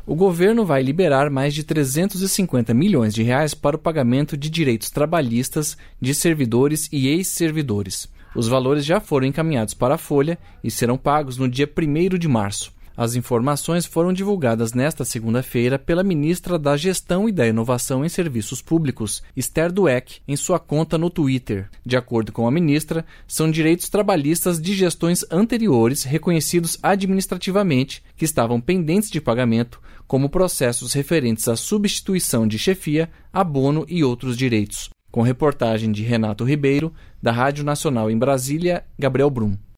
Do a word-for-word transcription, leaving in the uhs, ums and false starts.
O governo vai liberar mais de trezentos e cinquenta milhões de reais para o pagamento de direitos trabalhistas de servidores e ex-servidores. Os valores já foram encaminhados para a Folha e serão pagos no dia primeiro de março. As informações foram divulgadas nesta segunda-feira pela ministra da Gestão e da Inovação em Serviços Públicos, Esther Dweck, em sua conta no Twitter. De acordo com a ministra, são direitos trabalhistas de gestões anteriores reconhecidos administrativamente que estavam pendentes de pagamento, como processos referentes à substituição de chefia, abono e outros direitos. Com reportagem de Renato Ribeiro, da Rádio Nacional em Brasília, Gabriel Brum.